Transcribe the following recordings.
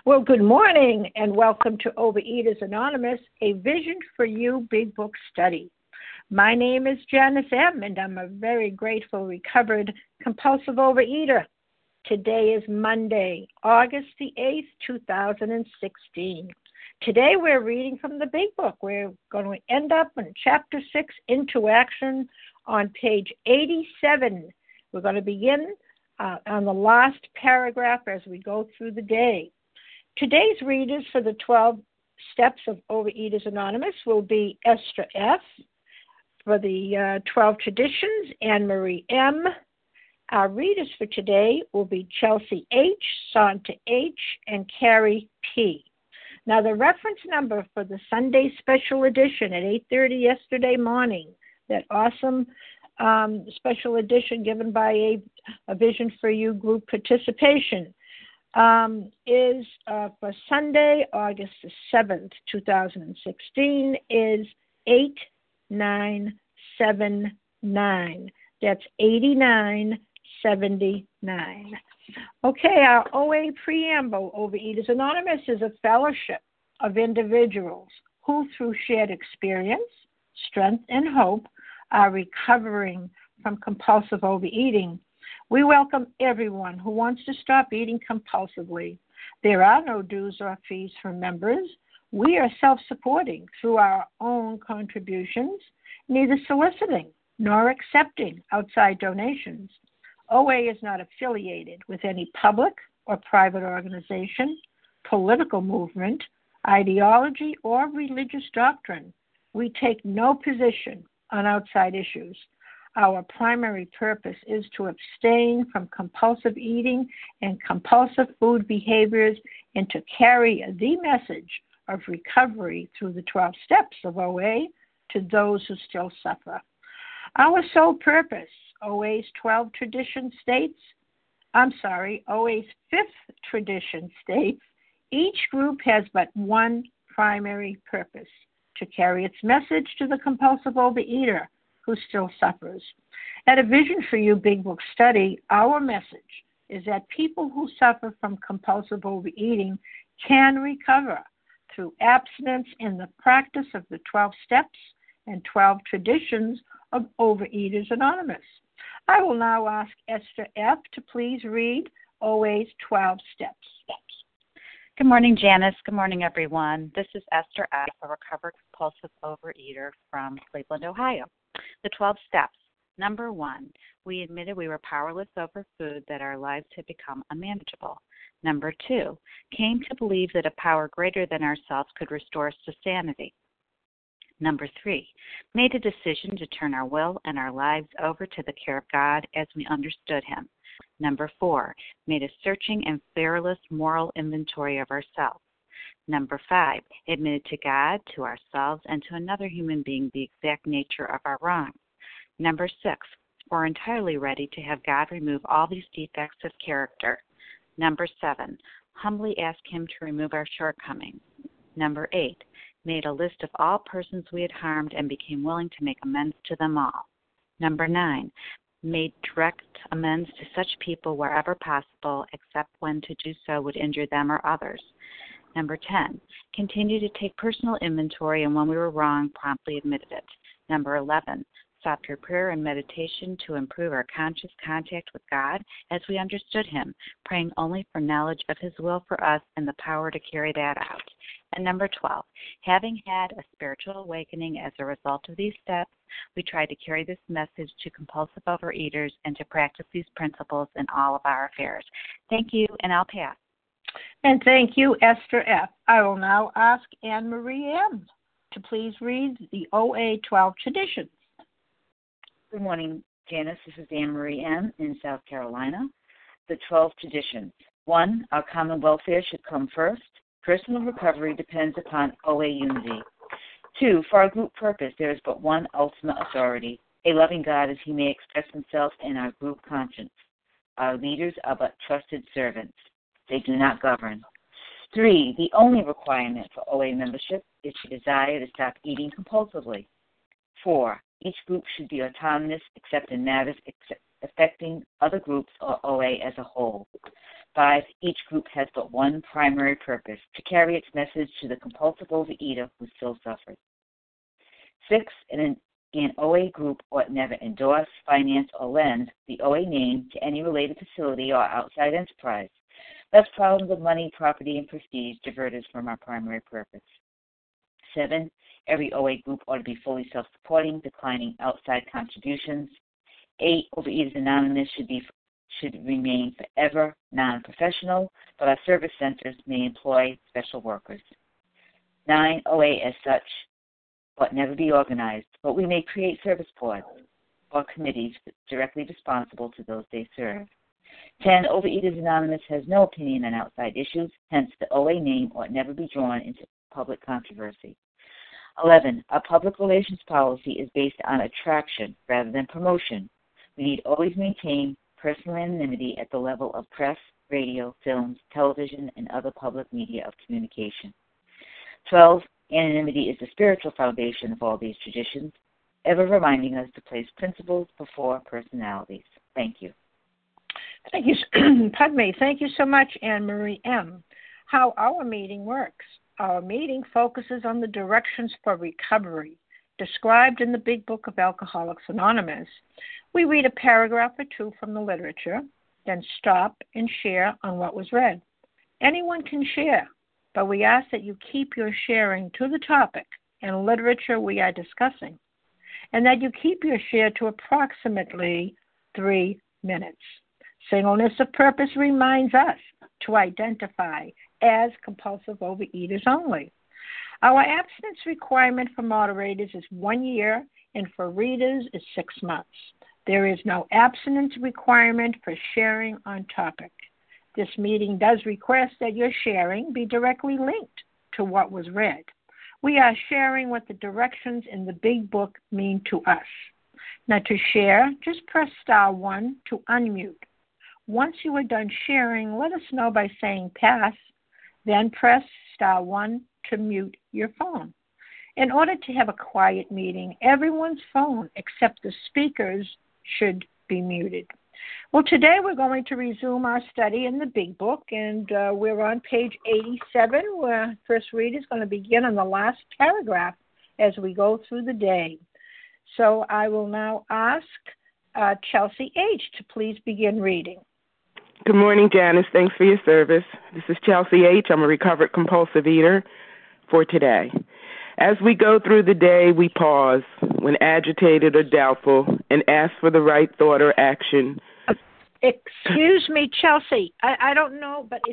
Well, good morning and welcome to Overeaters Anonymous, a Vision for You Big Book study. My name is Janice M., and I'm a very grateful, recovered, compulsive overeater. Today is Monday, August the 8th, 2016. Today we're reading from the Big Book. We're going to end up in Chapter 6, Into Action, on page 87. We're going to begin on the last paragraph as we go through the day. Today's readers for the 12 Steps of Overeaters Anonymous will be Esther F. For the 12 Traditions, Anne-Marie M. Our readers for today will be Chelsea H., Santa H., and Carrie P. Now, the reference number for the Sunday special edition at 8:30 yesterday morning, that awesome special edition given by a Vision for You group participation, is for Sunday, August the 7th, 2016, is 8979. That's 8979. Okay, our OA preamble, Overeaters Anonymous, is a fellowship of individuals who, through shared experience, strength, and hope, are recovering from compulsive overeating. We welcome everyone who wants to stop eating compulsively. There are no dues or fees for members. We are self-supporting through our own contributions, neither soliciting nor accepting outside donations. OA is not affiliated with any public or private organization, political movement, ideology, or religious doctrine. We take no position on outside issues. Our primary purpose is to abstain from compulsive eating and compulsive food behaviors and to carry the message of recovery through the 12 steps of OA to those who still suffer. Our sole purpose, OA's 12 tradition states, OA's 5th tradition states, each group has but one primary purpose, to carry its message to the compulsive overeater who still suffers. At a Vision for You Big Book study, our message is that people who suffer from compulsive overeating can recover through abstinence in the practice of the 12 steps and 12 traditions of Overeaters Anonymous. I will now ask Esther F. to please read OA's 12 steps. Good morning, Janice. Good morning, everyone. This is Esther F., a recovered compulsive overeater from Cleveland, Ohio. The 12 steps. Number 1, we admitted we were powerless over food, that our lives had become unmanageable. Number 2, came to believe that a power greater than ourselves could restore us to sanity. Number 3, made a decision to turn our will and our lives over to the care of God as we understood Him. Number 4, made a searching and fearless moral inventory of ourselves. Number 5, admitted to God, to ourselves, and to another human being the exact nature of our wrongs. Number 6, we're entirely ready to have God remove all these defects of character. Number 7, humbly ask Him to remove our shortcomings. Number 8, made a list of all persons we had harmed and became willing to make amends to them all. Number 9, made direct amends to such people wherever possible, except when to do so would injure them or others. Number 10, continued to take personal inventory, and when we were wrong, promptly admitted it. Number 11, sought through prayer and meditation to improve our conscious contact with God as we understood Him, praying only for knowledge of His will for us and the power to carry that out. And number 12, having had a spiritual awakening as a result of these steps, we tried to carry this message to compulsive overeaters and to practice these principles in all of our affairs. Thank you, and I'll pass. And thank you, Esther F. I will now ask Anne-Marie M. to please read the OA 12 Traditions. Good morning, Janice. This is Anne-Marie M. in South Carolina. The 12 Traditions. 1, our common welfare should come first. Personal recovery depends upon OA unity. 2, for our group purpose, there is but one ultimate authority, a loving God as He may express Himself in our group conscience. Our leaders are but trusted servants. They do not govern. 3, the only requirement for OA membership is to desire to stop eating compulsively. 4, each group should be autonomous except in matters affecting other groups or OA as a whole. 5. Each group has but one primary purpose, to carry its message to the compulsive overeater who still suffers. 6. An OA group ought never endorse, finance, or lend the OA name to any related facility or outside enterprise. Thus, problems of money, property, and prestige divert us from our primary purpose. 7. Every OA group ought to be fully self-supporting, declining outside contributions. 8. Overeaters Anonymous should remain forever non-professional, but our service centers may employ special workers. 9. OA as such ought never be organized, but we may create service boards or committees directly responsible to those they serve. 10. Overeaters Anonymous has no opinion on outside issues, hence the OA name ought never be drawn into public controversy. 11. Our public relations policy is based on attraction rather than promotion. We need always maintain personal anonymity at the level of press, radio, films, television, and other public media of communication. 12. Anonymity is the spiritual foundation of all these traditions, ever reminding us to place principles before personalities. Thank you. Thank you, Padme. Thank you so much, Anne Marie M. How our meeting works. Our meeting focuses on the directions for recovery described in the Big Book of Alcoholics Anonymous. We read a paragraph or two from the literature, then stop and share on what was read. Anyone can share, but we ask that you keep your sharing to the topic and literature we are discussing, and that you keep your share to approximately 3 minutes. Singleness of purpose reminds us to identify as compulsive overeaters only. Our abstinence requirement for moderators is 1 year, and for readers is 6 months. There is no abstinence requirement for sharing on topic. This meeting does request that your sharing be directly linked to what was read. We are sharing what the directions in the Big Book mean to us. Now to share, just press *1 to unmute. Once you are done sharing, let us know by saying pass, then press *1 to mute your phone. In order to have a quiet meeting, everyone's phone except the speaker's should be muted. Well, today we're going to resume our study in the Big Book, and we're on page 87, where First Reader is going to begin on the last paragraph as we go through the day. So I will now ask Chelsea H. to please begin reading. Good morning, Janice. Thanks for your service. This is Chelsea H. I'm a recovered compulsive eater for today. As we go through the day, we pause when agitated or doubtful and ask for the right thought or action. Excuse me, Chelsea. I don't know, but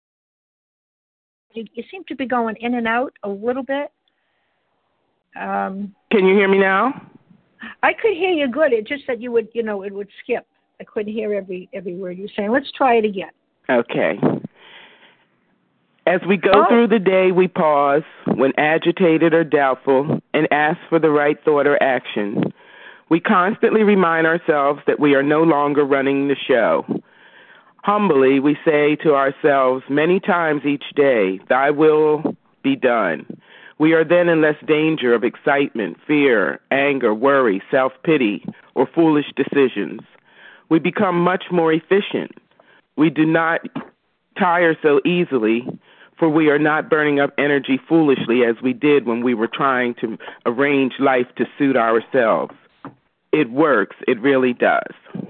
you seem to be going in and out a little bit. Can you hear me now? I could hear you good. It's just that you would, it would skip. I couldn't hear every word you're saying. Let's try it again. Okay. As we go through the day, we pause when agitated or doubtful and ask for the right thought or action. We constantly remind ourselves that we are no longer running the show. Humbly, we say to ourselves many times each day, "Thy will be done." We are then in less danger of excitement, fear, anger, worry, self-pity, or foolish decisions. We become much more efficient. We do not tire so easily, for we are not burning up energy foolishly as we did when we were trying to arrange life to suit ourselves. It works. It really does.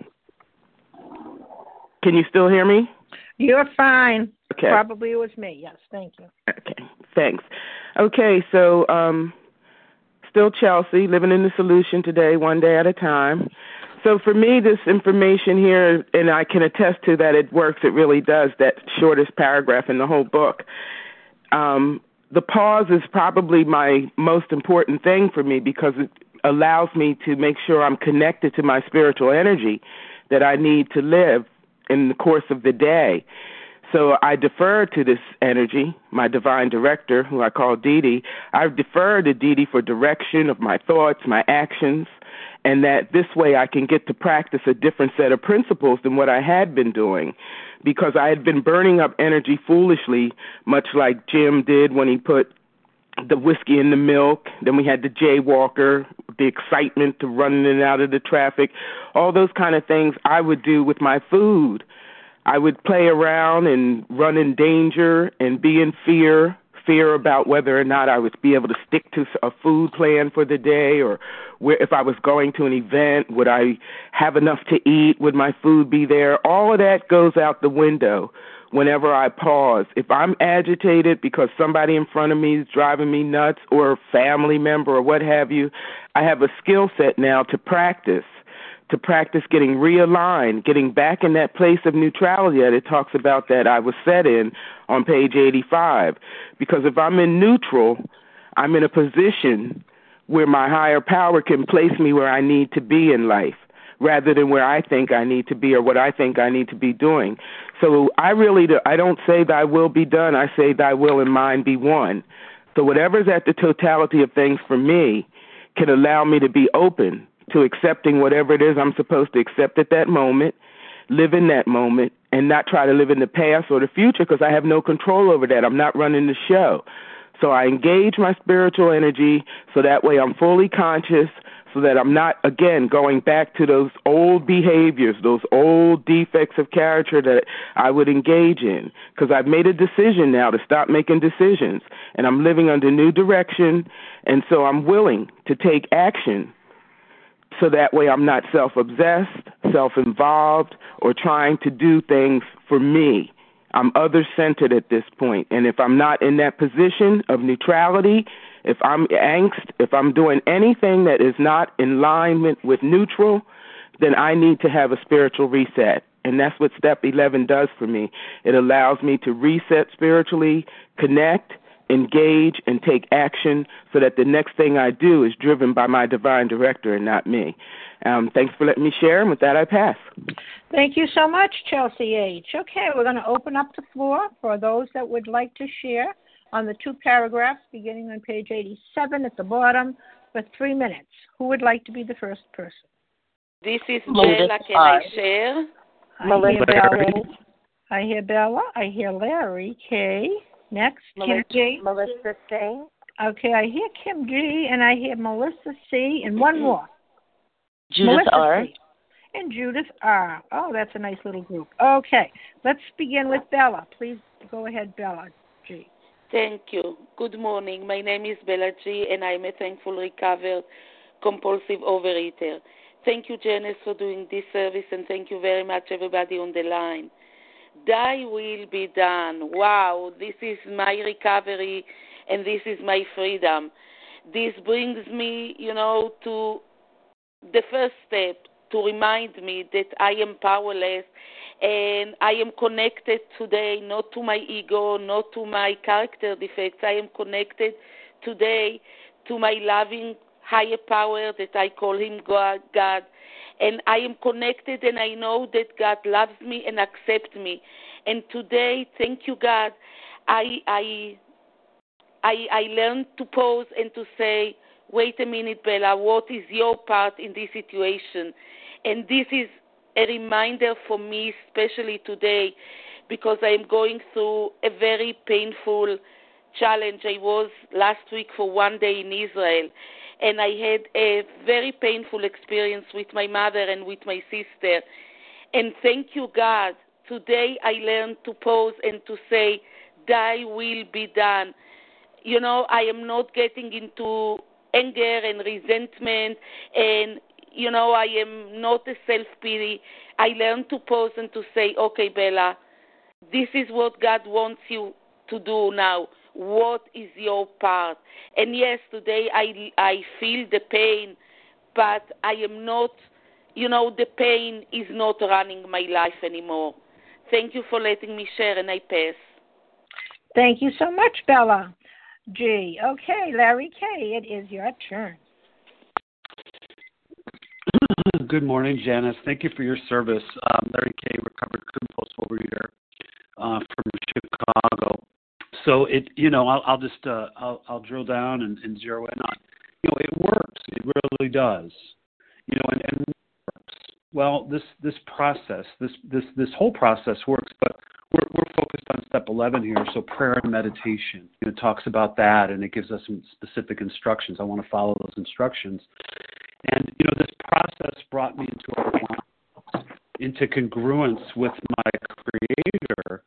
Can you still hear me? You're fine. Okay. Probably it was me. Yes, thank you. Okay, thanks. Okay, so still Chelsea, living in the solution today, one day at a time. So for me, this information here, and I can attest to that it works, it really does, that shortest paragraph in the whole book. The pause is probably my most important thing for me because it allows me to make sure I'm connected to my spiritual energy that I need to live in the course of the day. So I defer to this energy, my divine director, who I call Dee Dee. I defer to Dee Dee for direction of my thoughts, my actions, and that this way I can get to practice a different set of principles than what I had been doing, because I had been burning up energy foolishly, much like Jim did when he put the whiskey in the milk. Then we had the jaywalker, the excitement to running in and out of the traffic, all those kind of things I would do with my food. I would play around and run in danger and be in fear about whether or not I would be able to stick to a food plan for the day, or if I was going to an event, would I have enough to eat? Would my food be there? All of that goes out the window whenever I pause. If I'm agitated because somebody in front of me is driving me nuts, or a family member or what have you, I have a skill set now to practice getting realigned, getting back in that place of neutrality that it talks about that I was set in on page 85. Because if I'm in neutral, I'm in a position where my higher power can place me where I need to be in life, rather than where I think I need to be or what I think I need to be doing. So I don't say thy will be done, I say thy will and mine be one. So whatever's at the totality of things for me can allow me to be open to accepting whatever it is I'm supposed to accept at that moment, live in that moment, and not try to live in the past or the future, because I have no control over that. I'm not running the show. So I engage my spiritual energy so that way I'm fully conscious, so that I'm not, again, going back to those old behaviors, those old defects of character that I would engage in, because I've made a decision now to stop making decisions, and I'm living under new direction, and so I'm willing to take action. So that way I'm not self-obsessed, self-involved, or trying to do things for me. I'm other-centered at this point. And if I'm not in that position of neutrality, if I'm angst, if I'm doing anything that is not in alignment with neutral, then I need to have a spiritual reset. And that's what Step 11 does for me. It allows me to reset spiritually, connect, engage, and take action so that the next thing I do is driven by my divine director and not me. Thanks for letting me share, and with that, I pass. Thank you so much, Chelsea H. Okay, we're going to open up the floor for those that would like to share on the two paragraphs beginning on page 87 at the bottom for 3 minutes. Who would like to be the first person? This is Bella. Can I share? I hear Bella. I hear Bella. I hear Larry K. Next, Kim G. Melissa C. Okay, I hear Kim G. and I hear Melissa C. and one more. Judith Melissa R. C. And Judith R. Oh, that's a nice little group. Okay, let's begin with Bella. Please go ahead, Bella G. Thank you. Good morning. My name is Bella G. and I'm a thankful, recovered, compulsive overeater. Thank you, Janice, for doing this service, and thank you very much, everybody on the line. Thy will be done. Wow, this is my recovery, and this is my freedom. This brings me, to the first step, to remind me that I am powerless, and I am connected today, not to my ego, not to my character defects. I am connected today to my loving higher power that I call him God. And I am connected, and I know that God loves me and accepts me. And today, thank you, God, I learned to pause and to say, wait a minute, Bella, what is your part in this situation? And this is a reminder for me, especially today, because I am going through a very painful challenge. I was last week for 1 day in Israel, and I had a very painful experience with my mother and with my sister. And thank you, God. Today I learned to pause and to say, thy will be done. I am not getting into anger and resentment, and, I am not a self-pity. I learned to pause and to say, okay, Bella, this is what God wants you to do now. What is your part? And yes, today I feel the pain, but I am not, the pain is not running my life anymore. Thank you for letting me share, and I pass. Thank you so much, Bella G. Okay, Larry K., it is your turn. Good morning, Janice. Thank you for your service. Larry K., recovered compulsive overeater from Chicago. So I'll just I'll drill down and zero in on. It works. It really does. And works. Well, this process, this whole process works, but we're focused on step 11 here. So prayer and meditation. It talks about that, and it gives us some specific instructions. I want to follow those instructions. And this process brought me into congruence with my Creator.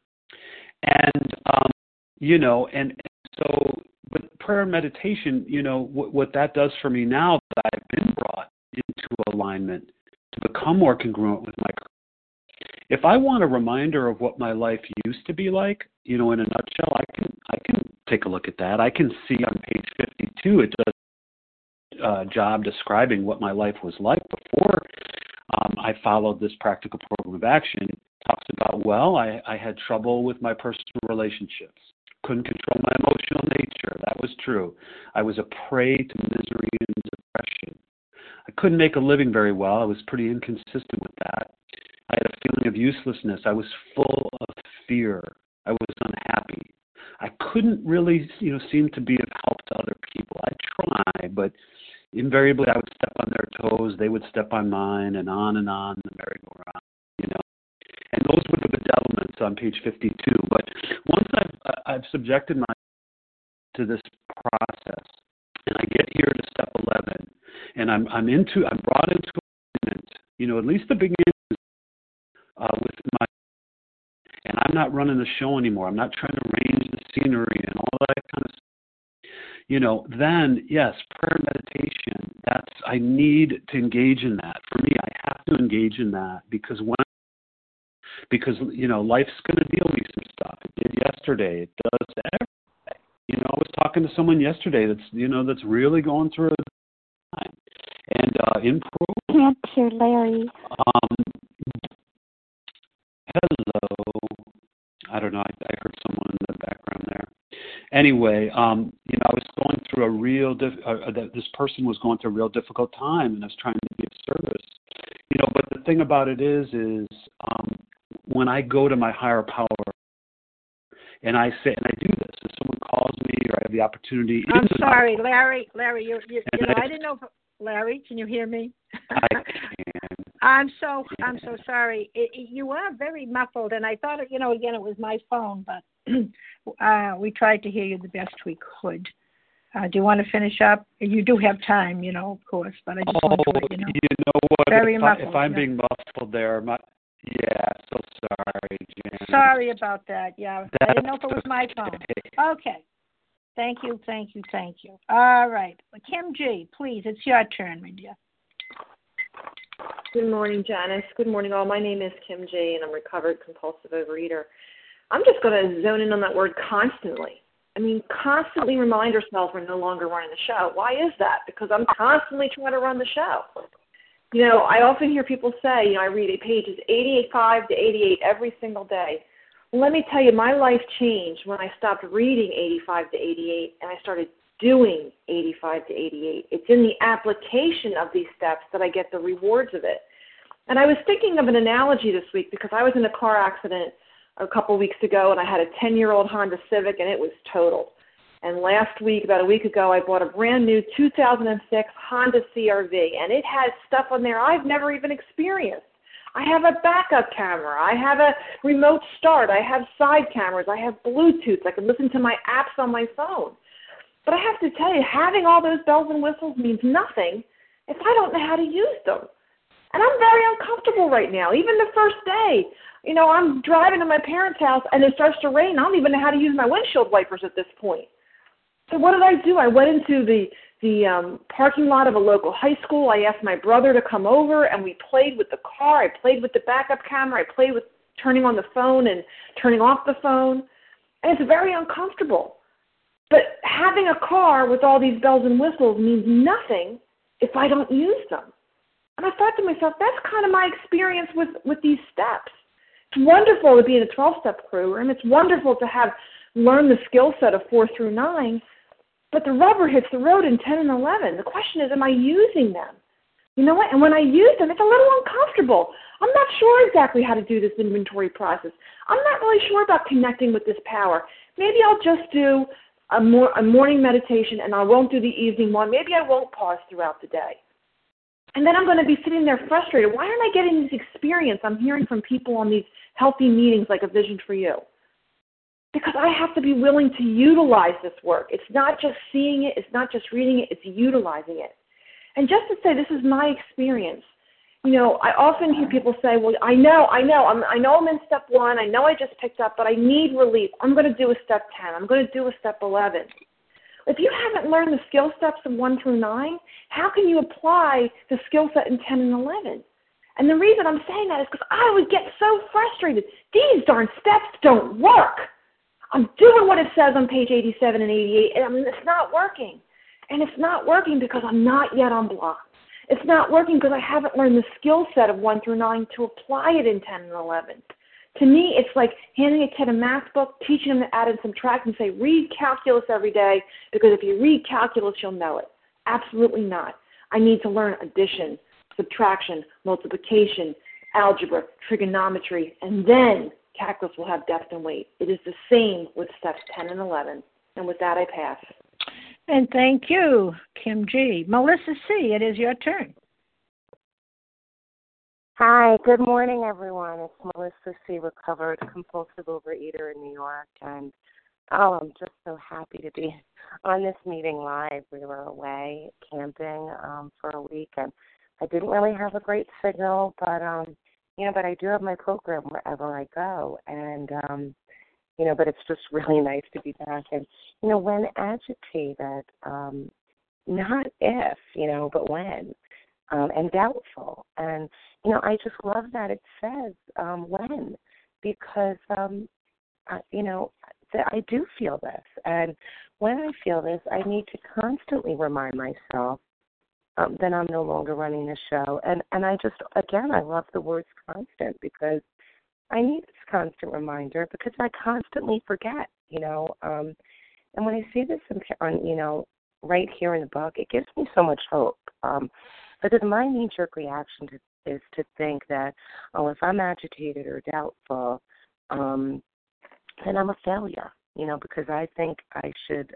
And so with prayer and meditation, what that does for me now that I've been brought into alignment to become more congruent with my. If I want a reminder of what my life used to be like, in a nutshell, I can take a look at that. I can see on page 52 it does a job describing what my life was like before I followed this practical program of action. It talks about, I had trouble with my personal relationships. Couldn't control my emotional nature. That was true. I was a prey to misery and depression. I couldn't make a living very well. I was pretty inconsistent with that. I had a feeling of uselessness. I was full of fear. I was unhappy. I couldn't really, seem to be of help to other people. I tried, but invariably I would step on their toes. They would step on mine, and on the merry-go-round, And those were the bedevilments on page 52. But once I've subjected myself to this process, and I get here to step 11, and I'm brought into alignment, at least the beginning with my, and I'm not running the show anymore. I'm not trying to arrange the scenery and all that kind of stuff. Then yes, prayer and meditation. I need to engage in that. For me, I have to engage in that because life's going to deal me some stuff. It did yesterday. It does every day. I was talking to someone yesterday that's really going through a time. And in Can't hear Larry. Hello. I don't know. I heard someone in the background there. Anyway, I was going through this person was going through a real difficult time, and I was trying to be of service. But the thing about it is when I go to my higher power, and I say, and I do this, if someone calls me or I have the opportunity. I'm sorry, Larry, I didn't know. Larry, can you hear me? I can. I'm so sorry. You are very muffled, and I thought, again, it was my phone, but we tried to hear you the best we could. Do you want to finish up? You do have time, of course, but I just want to let you know. You know what? Very muffled. If I'm being muffled there, so sorry, Jan. Sorry about that. Yeah, I didn't know if it was my phone. Okay. Thank you. All right. Kim G., please, it's your turn, my dear. Good morning, Janice. Good morning, all. My name is Kim G., and I'm a recovered compulsive overeater. I'm just going to zone in on that word constantly. Constantly remind ourselves we're no longer running the show. Why is that? Because I'm constantly trying to run the show. I often hear people say, I read pages 85 to 88 every single day. Well, let me tell you, my life changed when I stopped reading 85 to 88 and I started doing 85 to 88. It's in the application of these steps that I get the rewards of it. And I was thinking of an analogy this week because I was in a car accident a couple weeks ago, and I had a 10-year-old Honda Civic, and it was totaled. And last week, about a week ago, I bought a brand new 2006 Honda CR-V, and it has stuff on there I've never even experienced. I have a backup camera. I have a remote start. I have side cameras. I have Bluetooth. I can listen to my apps on my phone. But I have to tell you, having all those bells and whistles means nothing if I don't know how to use them. And I'm very uncomfortable right now. Even the first day, I'm driving to my parents' house and it starts to rain. I don't even know how to use my windshield wipers at this point. So what did I do? I went into the parking lot of a local high school. I asked my brother to come over, and we played with the car. I played with the backup camera. I played with turning on the phone and turning off the phone. And it's very uncomfortable. But having a car with all these bells and whistles means nothing if I don't use them. And I thought to myself, that's kind of my experience with these steps. It's wonderful to be in a 12-step program. It's wonderful to have learned the skill set of 4 through 9. But the rubber hits the road in 10 and 11. The question is, am I using them? You know what? And when I use them, it's a little uncomfortable. I'm not sure exactly how to do this inventory process. I'm not really sure about connecting with this power. Maybe I'll just do a morning meditation, and I won't do the evening one. Maybe I won't pause throughout the day. And then I'm going to be sitting there frustrated. Why aren't I getting this experience I'm hearing from people on these healthy meetings like A Vision for You? Because I have to be willing to utilize this work. It's not just seeing it. It's not just reading it. It's utilizing it. And just to say this is my experience, I often hear people say, well, I know I'm in step 1. I know I just picked up, but I need relief. I'm going to do a step 10. I'm going to do a step 11. If you haven't learned the skill steps of 1 through 9, how can you apply the skill set in 10 and 11? And the reason I'm saying that is because I would get so frustrated. These darn steps don't work. I'm doing what it says on page 87 and 88, and it's not working. And it's not working because I'm not yet on block. It's not working because I haven't learned the skill set of 1 through 9 to apply it in 10 and 11. To me, it's like handing a kid a math book, teaching them to add and subtract, and say, read calculus every day, because if you read calculus, you'll know it. Absolutely not. I need to learn addition, subtraction, multiplication, algebra, trigonometry, and then calculus will have depth and weight. It is the same with steps 10 and 11. And with that, I pass. And thank you, Kim G. Melissa C., it is your turn. Hi, good morning, everyone. It's Melissa C., recovered compulsive overeater in New York. And, I'm just so happy to be on this meeting live. We were away camping for a week, and I didn't really have a great signal, but but I do have my program wherever I go, and but it's just really nice to be back. And when agitated, not if, but when, and doubtful. And I just love that it says when, because I do feel this, and when I feel this, I need to constantly remind myself then I'm no longer running the show. And I just, again, I love the words constant, because I need this constant reminder, because I constantly forget, and when I see this on, right here in the book, it gives me so much hope, because my knee-jerk reaction is to think that, if I'm agitated or doubtful, then I'm a failure, because I think I should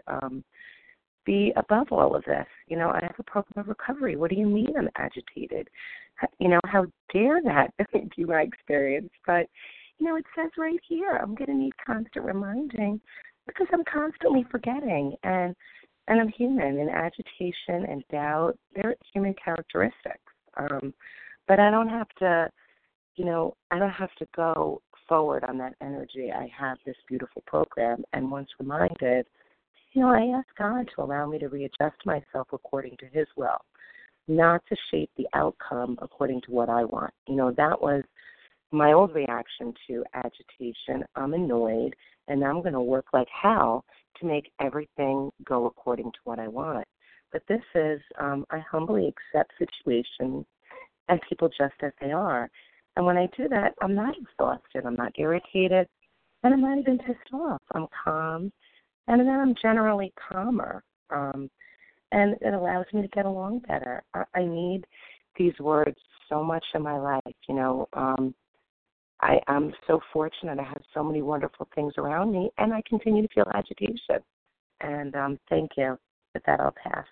be above all of this. I have a program of recovery. What do you mean I'm agitated? How dare that be my experience? But, it says right here, I'm going to need constant reminding, because I'm constantly forgetting. And I'm human, and agitation and doubt, they're human characteristics. But I don't have to, I don't have to go forward on that energy. I have this beautiful program, and once reminded, I ask God to allow me to readjust myself according to His will, not to shape the outcome according to what I want. That was my old reaction to agitation. I'm annoyed, and I'm going to work like hell to make everything go according to what I want. But this is, I humbly accept situations and people just as they are. And when I do that, I'm not exhausted, I'm not irritated, and I'm not even pissed off. I'm calm. And then I'm generally calmer, and it allows me to get along better. I need these words so much in my life. I'm so fortunate. I have so many wonderful things around me, and I continue to feel agitation. And thank you. With that, I'll pass.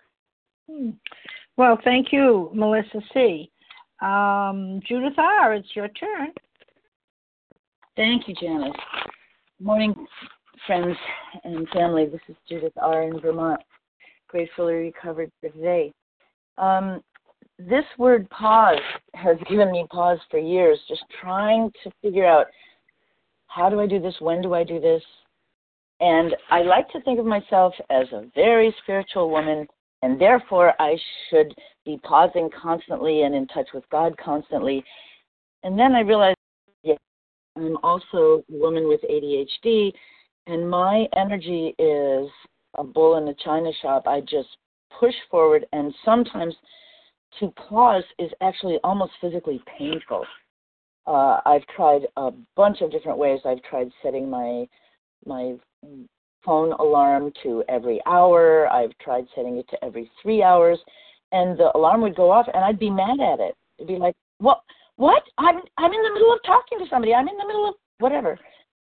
Well, thank you, Melissa C. Judith R., it's your turn. Thank you, Janice. Good morning, friends and family. This is Judith R. in Vermont, gratefully recovered for today. This word pause has given me pause for years, just trying to figure out, how do I do this? When do I do this? And I like to think of myself as a very spiritual woman, and therefore I should be pausing constantly and in touch with God constantly. And then I realized, I'm also a woman with ADHD, and my energy is a bull in a china shop. I just push forward, and sometimes to pause is actually almost physically painful. I've tried a bunch of different ways. I've tried setting my phone alarm to every hour. I've tried setting it to every 3 hours, and the alarm would go off, and I'd be mad at it. It'd be like, what? I'm in the middle of talking to somebody. I'm in the middle of whatever.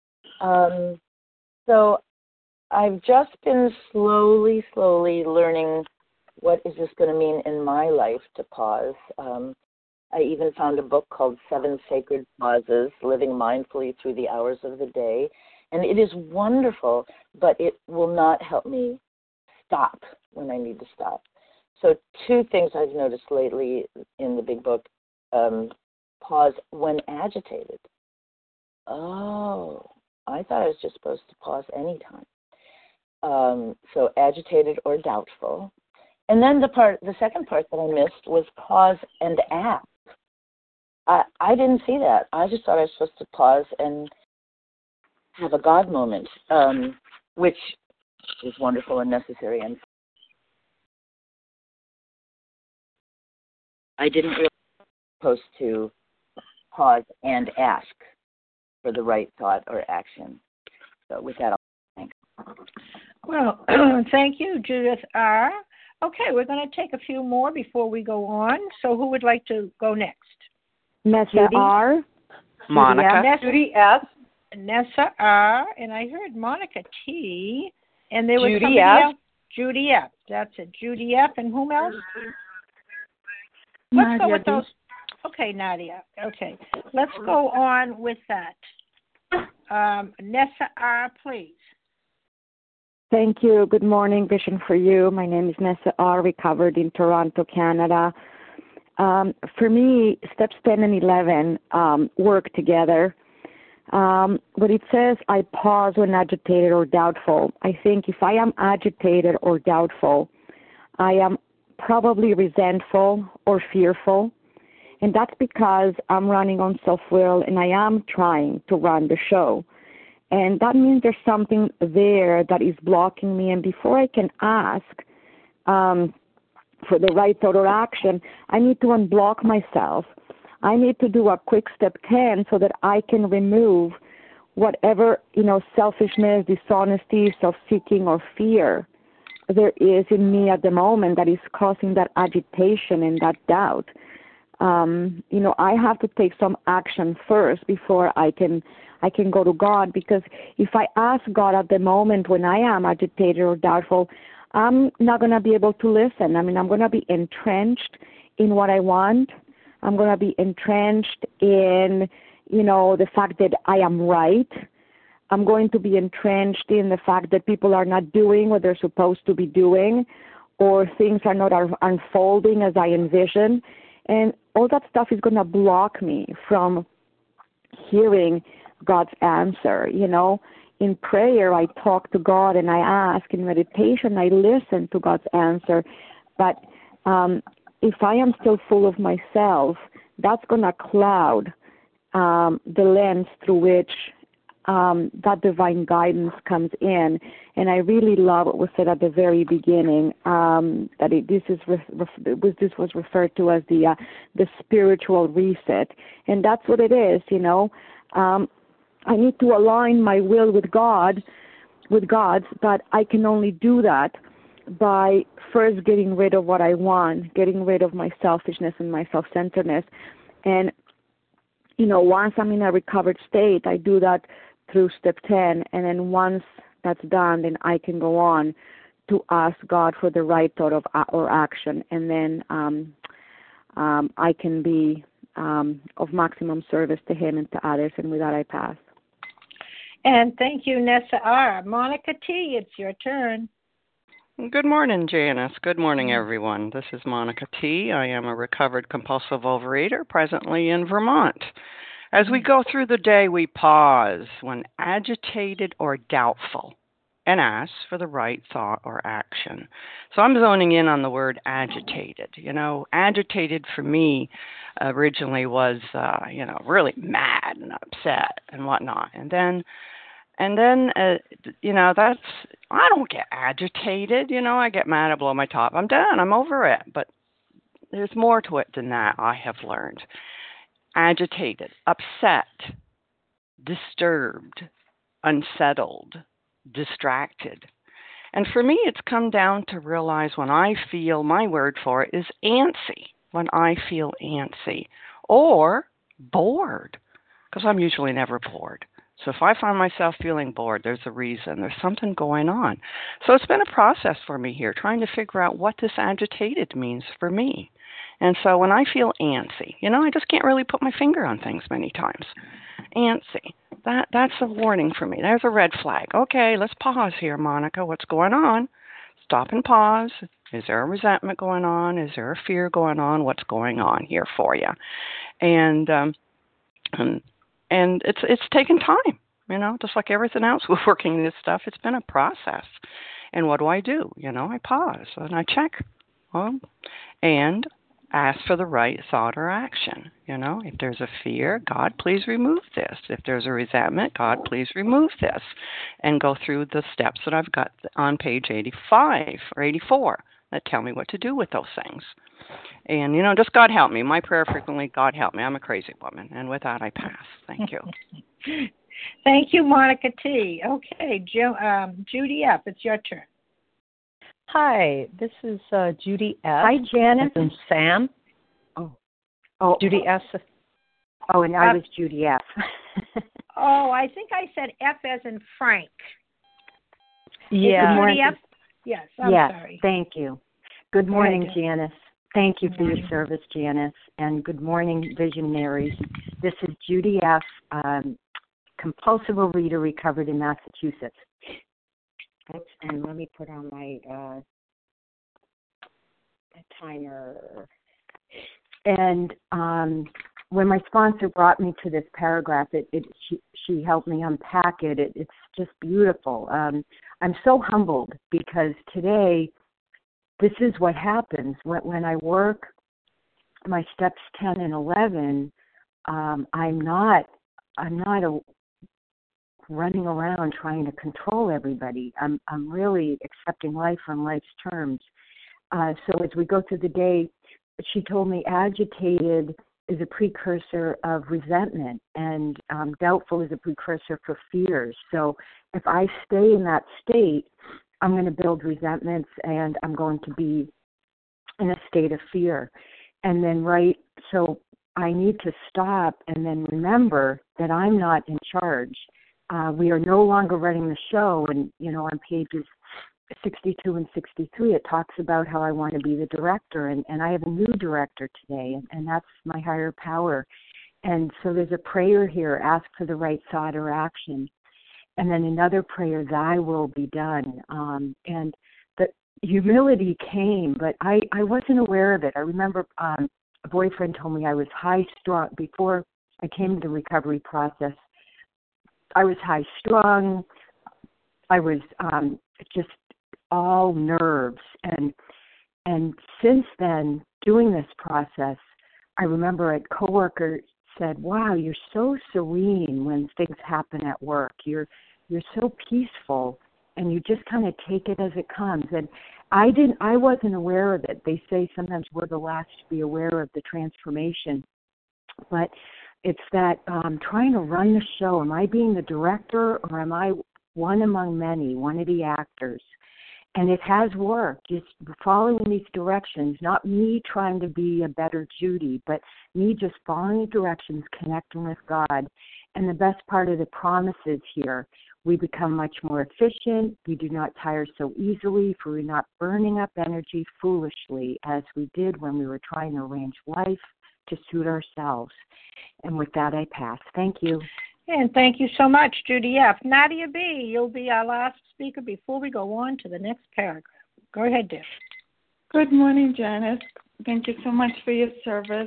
So I've just been slowly learning what is this going to mean in my life to pause. I even found a book called 7 Sacred Pauses, Living Mindfully Through the Hours of the Day. And it is wonderful, but it will not help me stop when I need to stop. So 2 things I've noticed lately in the big book pause when agitated. Oh, I thought I was just supposed to pause anytime. So agitated or doubtful. And then the second part that I missed was pause and ask. I didn't see that. I just thought I was supposed to pause and have a God moment, which is wonderful and necessary. And I didn't really supposed to pause and ask for the right thought or action. So with that, I'll thank. Well, thank you, Judith R. Okay, we're going to take a few more before we go on. So who would like to go next? Nessa Judy? R. Monica. Judy S. Nessa R. And I heard Monica T. And there was Judy somebody F. else. Judy F. That's it. Judy F. And whom else? Let's go with those. Okay, Nadia. Okay. Let's go on with that. Nessa R., please. Thank you. Good morning, Vision for You. My name is Nessa R., recovered in Toronto, Canada. For me, steps 10 and 11 work together. But it says I pause when agitated or doubtful. I think if I am agitated or doubtful, I am probably resentful or fearful. And that's because I'm running on self-will and I am trying to run the show. And that means there's something there that is blocking me. And before I can ask for the right thought or action, I need to unblock myself. I need to do a quick step 10 so that I can remove whatever, selfishness, dishonesty, self-seeking, or fear there is in me at the moment that is causing that agitation and that doubt. I have to take some action first before I can go to God, because if I ask God at the moment when I am agitated or doubtful, I'm not going to be able to listen. I'm going to be entrenched in what I want. I'm going to be entrenched in, the fact that I am right. I'm going to be entrenched in the fact that people are not doing what they're supposed to be doing, or things are not unfolding as I envision. And all that stuff is going to block me from hearing God's answer. In prayer, I talk to God and I ask. In meditation, I listen to God's answer. But if I am still full of myself, that's going to cloud the lens through which that divine guidance comes in. And I really love what was said at the very beginning, that this was referred to as the spiritual reset. And that's what it is, I need to align my will with God's, but I can only do that by first getting rid of what I want, getting rid of my selfishness and my self-centeredness. And, once I'm in a recovered state, I do that through step 10. And then once that's done, then I can go on to ask God for the right thought or action. And then I can be of maximum service to Him and to others. And with that, I pass. And thank you, Nessa R. Monica T., it's your turn. Good morning, Janice. Good morning, everyone. This is Monica T. I am a recovered compulsive overeater, presently in Vermont. As we go through the day, we pause when agitated or doubtful and ask for the right thought or action. So I'm zoning in on the word agitated. Agitated for me originally was, really mad and upset and whatnot. And then, that's, I don't get agitated. I get mad, I blow my top. I'm done. I'm over it. But there's more to it than that, I have learned. Agitated, upset, disturbed, unsettled, distracted. And for me, it's come down to realize when I feel, my word for it is antsy, when I feel antsy, or bored, because I'm usually never bored. So if I find myself feeling bored, there's a reason. There's something going on. So it's been a process for me here, trying to figure out what this agitated means for me. And so when I feel antsy, I just can't really put my finger on things many times. Antsy, that's a warning for me. There's a red flag. Okay, let's pause here, Monica. What's going on? stop and pause. Is there a resentment going on? Is there a fear going on? What's going on here for you? And it's taken time, just like everything else with working this stuff. It's been a process. And what do? I pause and I check, and ask for the right thought or action. If there's a fear, God, please remove this. If there's a resentment, God, please remove this. And go through the steps that I've got on page 85 or 84 that tell me what to do with those things. And, just God help me. My prayer frequently, God help me. I'm a crazy woman. And with that, I pass. Thank you. Thank you, Monica T. Okay, Judy F., it's your turn. Hi, this is Judy F. Hi, Janice. And Sam. Oh, Judy F. Oh, and I was Judy F. I think I said F as in Frank. Yeah. Good morning. Judy F? Yes, I'm sorry. Thank you. Good morning, Janice. Thank you for your service, Janice. And good morning, visionaries. This is Judy F., compulsive overeater recovered in Massachusetts. Oops, and let me put on my timer. And when my sponsor brought me to this paragraph, she helped me unpack it. It's just beautiful. I'm so humbled because today, this is what happens when I work my steps 10 and 11. I'm not running around trying to control everybody. I'm really accepting life on life's terms. So as we go through the day, she told me agitated is a precursor of resentment, and doubtful is a precursor for fears. So if I stay in that state, I'm going to build resentments, and I'm going to be in a state of fear. And then, so I need to stop and then remember that I'm not in charge. We are no longer running the show, and, on pages 62 and 63, it talks about how I want to be the director, and I have a new director today, and that's my higher power. And so there's a prayer here, ask for the right thought or action. And then another prayer, thy will be done. And the humility came, but I wasn't aware of it. I remember a boyfriend told me I was high-strung. Before I came to the recovery process, I was high-strung. I was just all nerves. And since then, doing this process, I remember a coworker said, wow, you're so serene when things happen at work. You're so peaceful, and you just kind of take it as it comes. And I wasn't aware of it. They say sometimes we're the last to be aware of the transformation. But it's that trying to run the show. Am I being the director, or am I one among many, one of the actors? And it has worked, just following these directions, not me trying to be a better Judy, but me just following the directions, connecting with God. And the best part of the promises here, we become much more efficient. We do not tire so easily, for we're not burning up energy foolishly as we did when we were trying to arrange life to suit ourselves. And with that, I pass. Thank you. And thank you so much, Judy F. Nadia B., you'll be our last speaker before we go on to the next paragraph. Go ahead, dear. Good morning, Janice. Thank you so much for your service.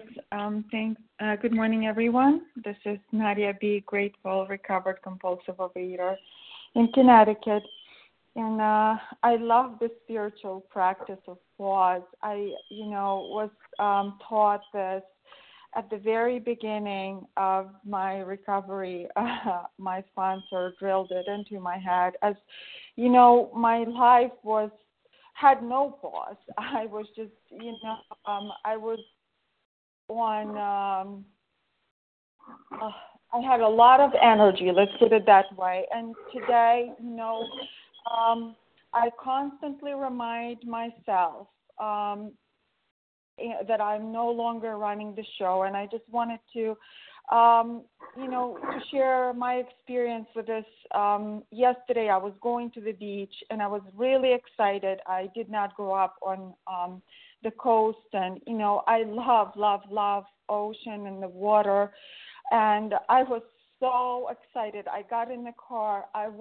Good morning, everyone. This is Nadia B., grateful, recovered compulsive overeater in Connecticut. And I love the spiritual practice of pause. I, was taught this at the very beginning of my recovery. My sponsor drilled it into my head. As you know, my life had no pause. I was just, I was on, I had a lot of energy, let's put it that way. And today, I constantly remind myself that I'm no longer running the show. And I just wanted to, to share my experience with this. Yesterday, I was going to the beach, and I was really excited. I did not grow up on the coast, and, I love ocean and the water. And I was so excited. I got in the car. I was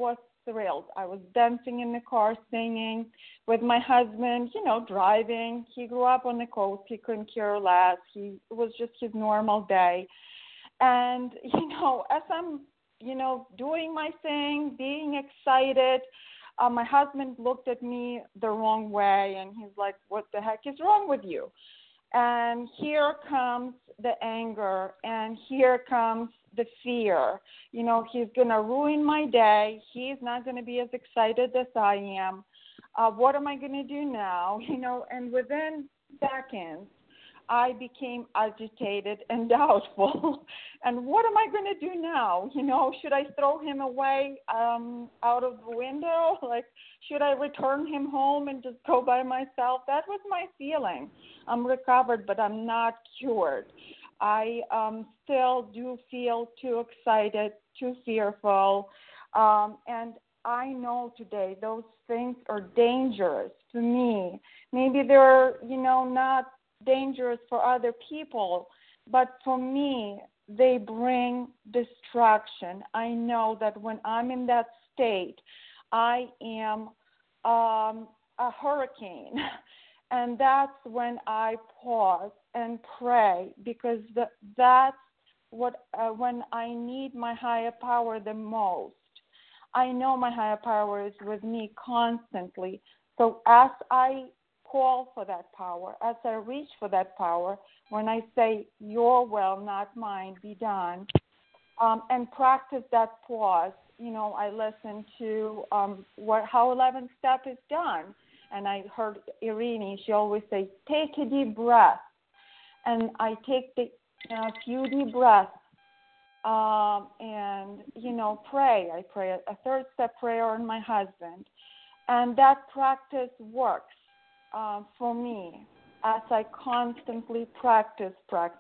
thrilled. I was dancing in the car, singing with my husband, driving. He grew up on the coast. He couldn't care less. It was just his normal day. And, as I'm, doing my thing, being excited, my husband looked at me the wrong way, and he's like, what the heck is wrong with you? And here comes the anger, and here comes the fear. He's going to ruin my day. He's not going to be as excited as I am. What am I going to do now? And within seconds, I became agitated and doubtful. And what am I going to do now? Should I throw him away out of the window? Like, should I return him home and just go by myself? That was my feeling. I'm recovered, but I'm not cured. I still do feel too excited, too fearful. And I know today those things are dangerous to me. Maybe they're, not dangerous for other people, but for me, they bring distraction. I know that when I'm in that state, I am a hurricane. And that's when I pause and pray, because that's what when I need my higher power the most. I know my higher power is with me constantly. So as I call for that power, as I reach for that power, when I say, your will, not mine, be done, and practice that pause, I listen to how 11th step is done. And I heard Irene, she always say, take a deep breath. And I take a few deep breaths and, pray. I pray a third step prayer on my husband. And that practice works for me as I constantly practice.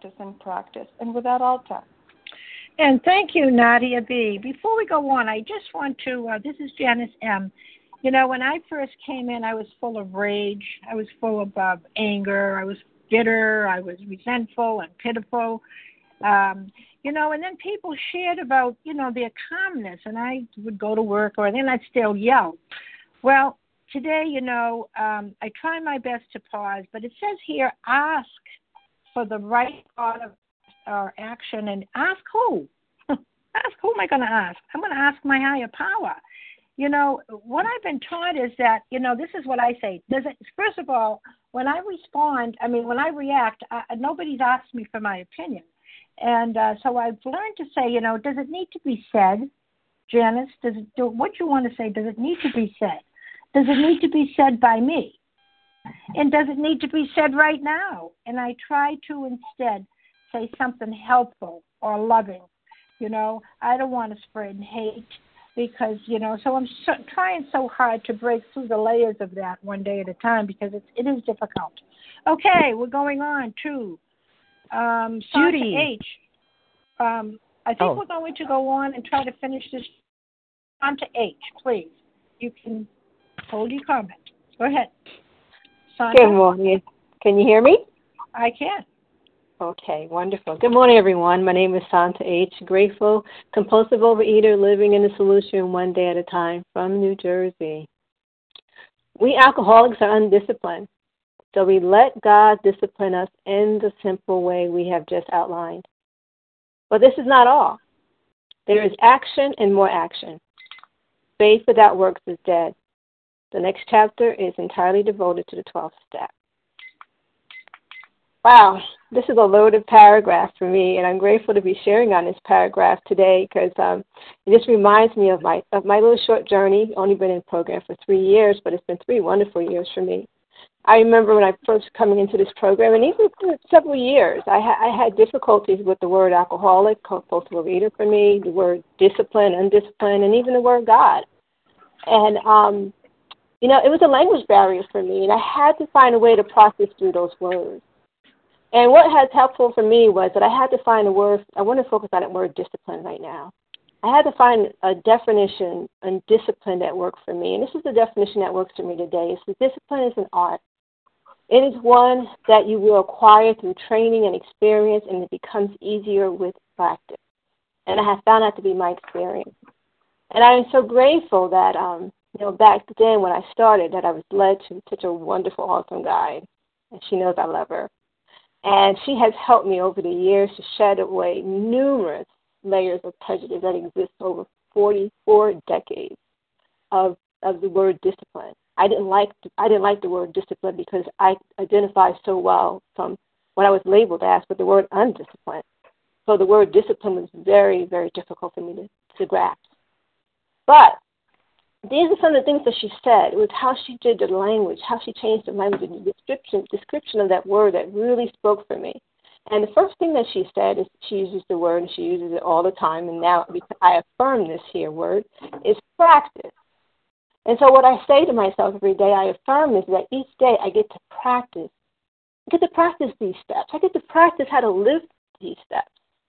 And with that, I'll talk. And thank you, Nadia B. Before we go on, I just want to, this is Janice M. When I first came in, I was full of rage. I was full of anger. I was bitter. I was resentful and pitiful. And then people shared about, their calmness, and I would go to work, or then I'd still yell. Well, today, I try my best to pause, but it says here, ask for the right thought or action, and ask who? Ask who am I going to ask? I'm going to ask my higher power. What I've been taught is that, this is what I say. First of all, when I respond, when I react, nobody's asked me for my opinion. And so I've learned to say, does it need to be said? Janice, what you want to say, does it need to be said? Does it need to be said by me? And does it need to be said right now? And I try to instead say something helpful or loving. I don't want to spread hate. Because, so I'm trying so hard to break through the layers of that one day at a time, because it is difficult. Okay, we're going on to Judy H. I think we're going to go on and try to finish this. On to H, please. You can hold your comment. Go ahead. Santa? Good morning. Can you hear me? I can. Okay, wonderful. Good morning, everyone. My name is Santa H. Grateful, compulsive overeater, living in the solution one day at a time from New Jersey. We alcoholics are undisciplined, so we let God discipline us in the simple way we have just outlined. But this is not all. There is action and more action. Faith without works is dead. The next chapter is entirely devoted to the 12th step. Wow, this is a loaded paragraph for me, and I'm grateful to be sharing on this paragraph today, because it just reminds me of my little short journey. Only been in the program for 3 years, but it's been 3 wonderful years for me. I remember when I first coming into this program, and even for several years, I had difficulties with the word alcoholic, compulsive overeater for me, the word discipline, undisciplined, and even the word God. And it was a language barrier for me, and I had to find a way to process through those words. And what has helpful for me was that I had to find a word. I want to focus on that word discipline right now. I had to find a definition and discipline that worked for me. And this is the definition that works for me today. It's the discipline is an art. It is one that you will acquire through training and experience, and it becomes easier with practice. And I have found that to be my experience. And I am so grateful that, back then when I started, that I was led to such a wonderful, awesome guide. And she knows I love her. And she has helped me over the years to shed away numerous layers of prejudice that exist over 44 decades of the word discipline. I didn't like the word discipline because I identified so well from what I was labeled as with the word undisciplined. So the word discipline was very, very difficult for me to grasp. But these are some of the things that she said. It was how she did the language, how she changed the language, and the description of that word that really spoke for me. And the first thing that she said is she uses the word, and she uses it all the time, and now I affirm this here word, is practice. And so what I say to myself every day, I affirm is that each day I get to practice. I get to practice these steps. I get to practice how to live these steps.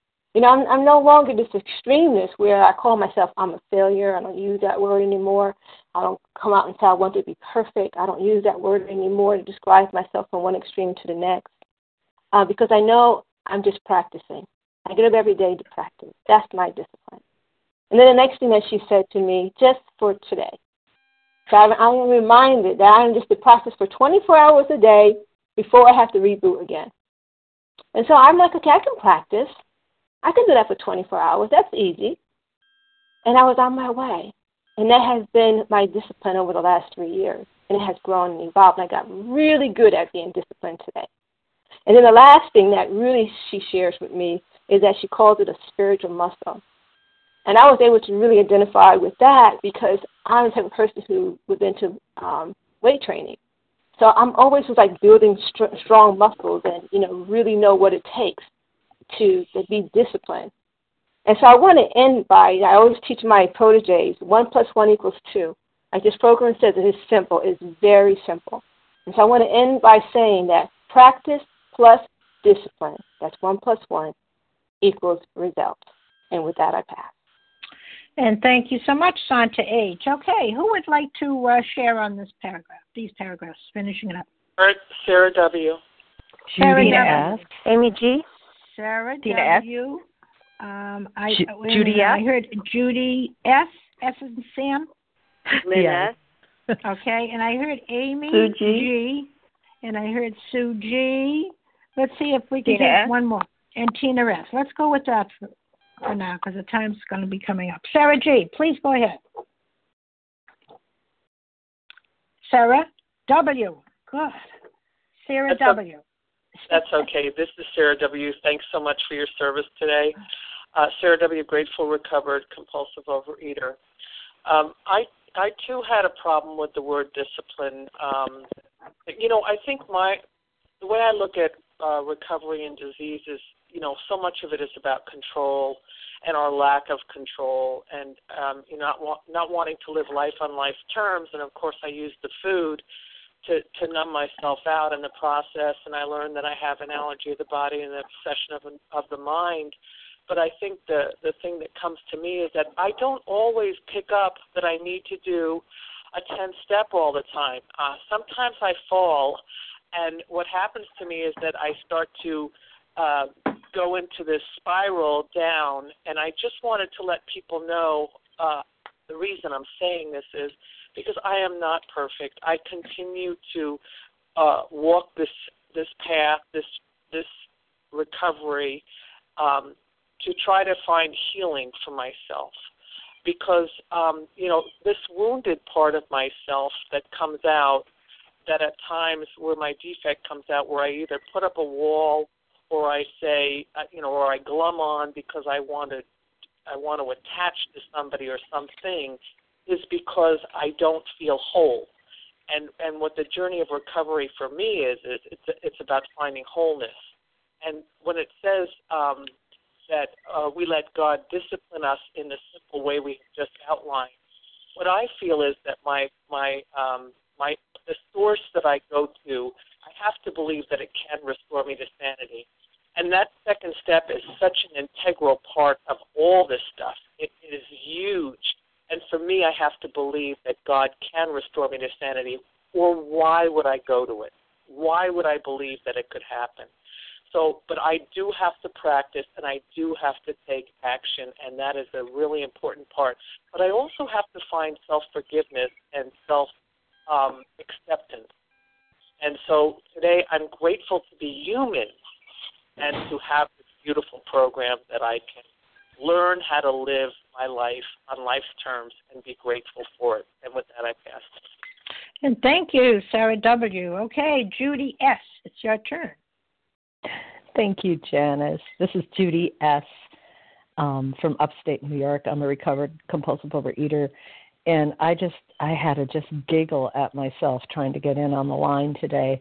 I'm no longer this extremist where I call myself I'm a failure. I don't use that word anymore. I don't come out and say I want to be perfect. I don't use that word anymore to describe myself from one extreme to the next because I know I'm just practicing. I get up every day to practice. That's my discipline. And then the next thing that she said to me, just for today, so I'm reminded that I'm just to practice for 24 hours a day before I have to reboot again. And so I'm like, okay, I can practice. I can do that for 24 hours. That's easy. And I was on my way. And that has been my discipline over the last 3 years. And it has grown and evolved. And I got really good at being disciplined today. And then the last thing that really she shares with me is that she calls it a spiritual muscle. And I was able to really identify with that because I'm the type of person who was into weight training. So I'm always like building strong muscles and, really know what it takes to be disciplined. And so I want to end by, I always teach my proteges, 1 + 1 = 2. Like this program says, it is simple. It's very simple. And so I want to end by saying that practice plus discipline, that's 1 + 1, equals results. And with that, I pass. And thank you so much, Santa H. Okay, who would like to share on this paragraph, these paragraphs, finishing it up? Sarah W. Sarah Judy W. S. Amy G. Sarah Tina W. Judy S. I heard Judy S. S as in Sam. Lynn S. Okay, and I heard Amy Sue G. And I heard Sue G. Let's see if we can Tina take S. one more. And Tina S. Let's go with that for now because the time's going to be coming up. Sarah G., please go ahead. Sarah W. Good. Sarah W. That's okay. This is Sarah W. Thanks so much for your service today. Sarah W., grateful, recovered, compulsive overeater. I too had a problem with the word discipline. I think the way I look at recovery and disease is, so much of it is about control and our lack of control and, not wanting to live life on life's terms. And, of course, I use the food to numb myself out in the process, and I learned that I have an allergy of the body and an obsession of the mind. But I think the thing that comes to me is that I don't always pick up that I need to do a 10-step all the time. Sometimes I fall, and what happens to me is that I start to go into this spiral down, and I just wanted to let people know the reason I'm saying this is because I am not perfect. I continue to walk this path, this recovery, to try to find healing for myself. Because, this wounded part of myself that comes out, that at times where my defect comes out, where I either put up a wall or I say, or I glum on because I want to attach to somebody or something, is because I don't feel whole. And what the journey of recovery for me is it's about finding wholeness. And when it says that we let God discipline us in the simple way we just outlined, what I feel is that the source that I go to, I have to believe that it can restore me to sanity. And that second step is such an integral part of all this stuff. It is huge. And for me, I have to believe that God can restore me to sanity, or why would I go to it? Why would I believe that it could happen? But I do have to practice, and I do have to take action, and that is a really important part. But I also have to find self-forgiveness and self-acceptance. And so today I'm grateful to be human and to have this beautiful program that I can learn how to live my life on life's terms and be grateful for it. And with that, I pass. And thank you, Sarah W. Okay, Judy S., it's your turn. Thank you, Janice. This is Judy S. From upstate New York. I'm a recovered compulsive overeater, and I had to just giggle at myself trying to get in on the line today.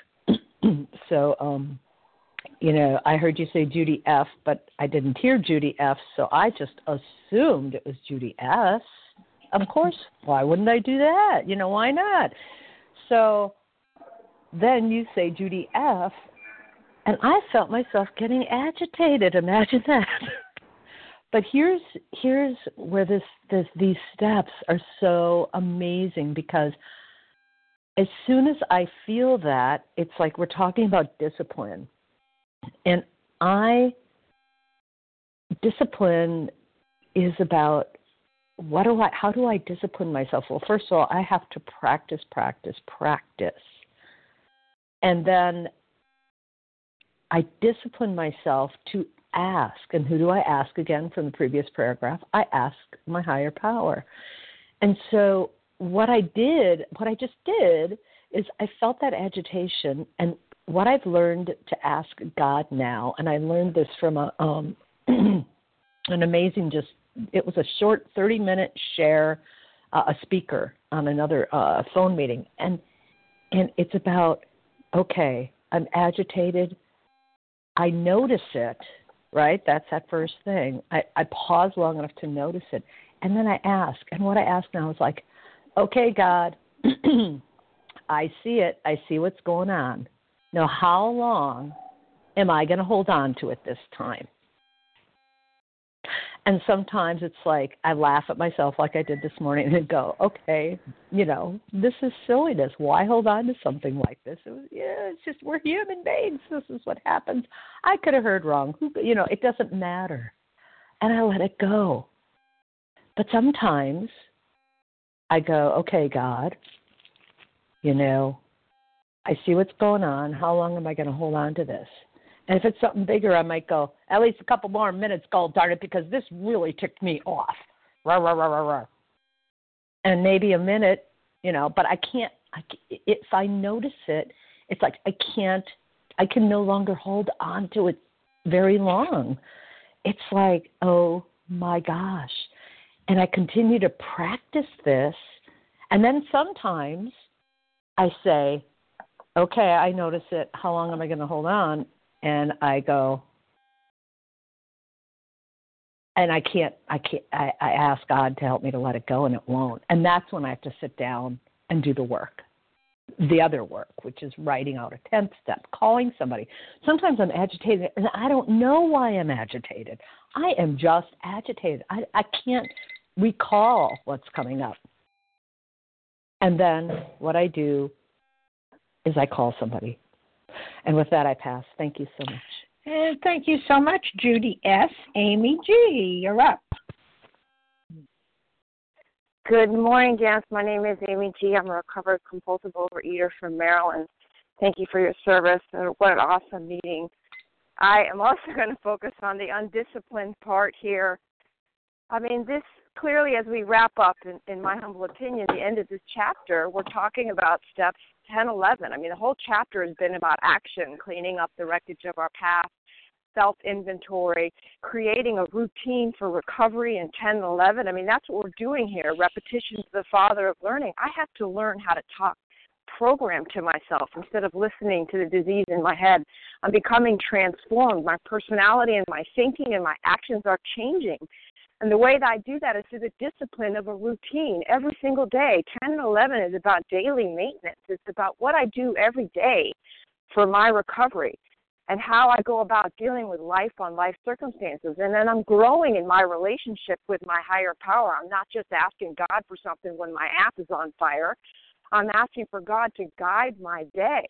So, I heard you say Judy F., but I didn't hear Judy F., so I just assumed it was Judy S. Of course, why wouldn't I do that? Why not? So then you say Judy F., and I felt myself getting agitated. Imagine that. But here's where these steps are so amazing, because as soon as I feel that, it's like we're talking about discipline. And discipline is about how do I discipline myself? Well, first of all, I have to practice. And then I discipline myself to ask. And who do I ask again from the previous paragraph? I ask my higher power. And so what I just did is I felt that agitation, and what I've learned to ask God now, and I learned this from an amazing, it was a short 30-minute share, a speaker on another phone meeting, and it's about, okay, I'm agitated, I notice it, right? That's that first thing. I pause long enough to notice it, and then I ask, and what I ask now is like, okay, God, I see it, I see what's going on. Now, how long am I going to hold on to it this time? And sometimes it's like I laugh at myself like I did this morning and go, okay, this is silliness. Why hold on to something like this? It's just we're human beings. This is what happens. I could have heard wrong. It doesn't matter. And I let it go. But sometimes I go, okay, God, I see what's going on. How long am I going to hold on to this? And if it's something bigger, I might go, at least a couple more minutes, God darn it, because this really ticked me off. Rah, rah, rah, rah, rah. And maybe a minute, but I can't, if I notice it, it's like I can no longer hold on to it very long. It's like, oh my gosh. And I continue to practice this. And then sometimes I say, okay, I notice it. How long am I going to hold on? And I go, and I ask God to help me to let it go, and it won't. And that's when I have to sit down and do the work, the other work, which is writing out a 10th step, calling somebody. Sometimes I'm agitated, and I don't know why I'm agitated. I am just agitated. I can't recall what's coming up. And then what I do is I call somebody. And with that, I pass. Thank you so much. And thank you so much, Judy S. Amy G., you're up. Good morning, Janice. My name is Amy G. I'm a recovered compulsive overeater from Maryland. Thank you for your service. What an awesome meeting. I am also going to focus on the undisciplined part here. I mean, this clearly, as we wrap up, in my humble opinion, the end of this chapter, we're talking about steps 10, 11. I mean, the whole chapter has been about action, cleaning up the wreckage of our past, self-inventory, creating a routine for recovery in 10 and 11. I mean, that's what we're doing here. Repetition is the father of learning. I have to learn how to talk program to myself instead of listening to the disease in my head. I'm becoming transformed. My personality and my thinking and my actions are changing. And the way that I do that is through the discipline of a routine every single day. 10 and 11 is about daily maintenance. It's about what I do every day for my recovery and how I go about dealing with life on life circumstances. And then I'm growing in my relationship with my higher power. I'm not just asking God for something when my app is on fire. I'm asking for God to guide my day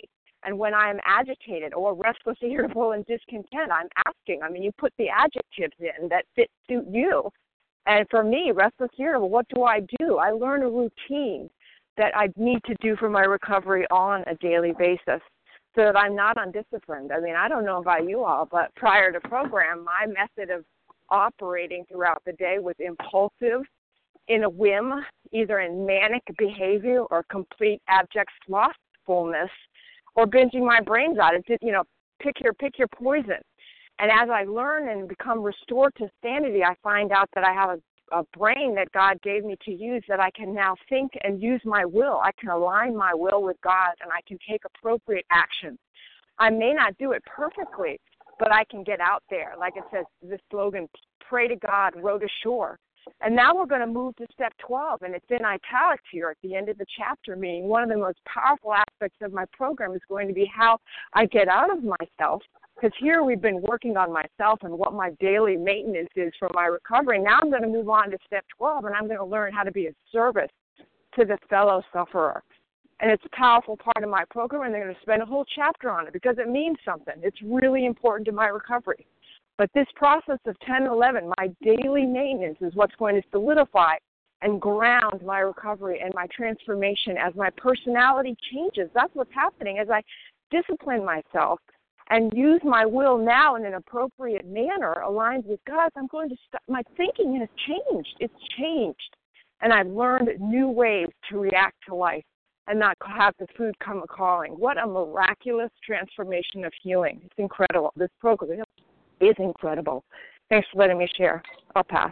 And when I am agitated or restless, irritable, and discontent, I'm asking. I mean, you put the adjectives in that suit you. And for me, restless, irritable, what do? I learn a routine that I need to do for my recovery on a daily basis so that I'm not undisciplined. I mean, I don't know about you all, but prior to program, my method of operating throughout the day was impulsive, in a whim, either in manic behavior or complete abject slothfulness, or binging my brains out. It did, pick your poison. And as I learn and become restored to sanity, I find out that I have a brain that God gave me to use, that I can now think and use my will. I can align my will with God, and I can take appropriate action. I may not do it perfectly, but I can get out there. Like it says, the slogan, pray to God, row to shore. And now we're going to move to step 12, and it's in italics here at the end of the chapter, meaning one of the most powerful aspects of my program is going to be how I get out of myself, because here we've been working on myself and what my daily maintenance is for my recovery. Now I'm going to move on to step 12, and I'm going to learn how to be of service to the fellow sufferer. And it's a powerful part of my program, and they're going to spend a whole chapter on it because it means something. It's really important to my recovery. But this process of 10 and 11, my daily maintenance, is what's going to solidify and ground my recovery and my transformation as my personality changes. That's what's happening as I discipline myself and use my will now in an appropriate manner aligned with God's. I'm going to stop. My thinking has changed. It's changed. And I've learned new ways to react to life and not have the food come a-calling. What a miraculous transformation of healing. It's incredible. This program is incredible. Thanks for letting me share. I'll pass.